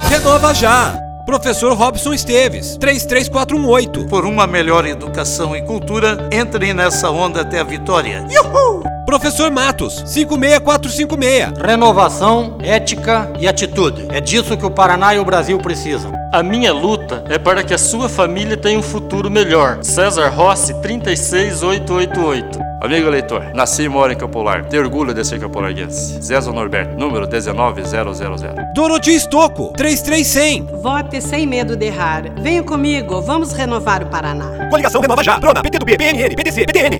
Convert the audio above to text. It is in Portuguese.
Renova já! Professor Robson Esteves, 33418. Por uma melhor educação e cultura, entrem nessa onda até a vitória. Uhul! Professor Matos, 56456. Renovação, ética e atitude. É disso que o Paraná e o Brasil precisam. A minha luta é para que a sua família tenha um futuro melhor. César Rossi, 36888. Amigo eleitor, nasci e moro em Campo Largo. Tenho orgulho de ser campolarguense. Zezo Norberto, número 19000. Doroti Estocco, 33100. Vote sem medo de errar. Venha comigo, vamos renovar o Paraná. Coligação Renova Já. Prona, PTB, PNN, PTC, PTN.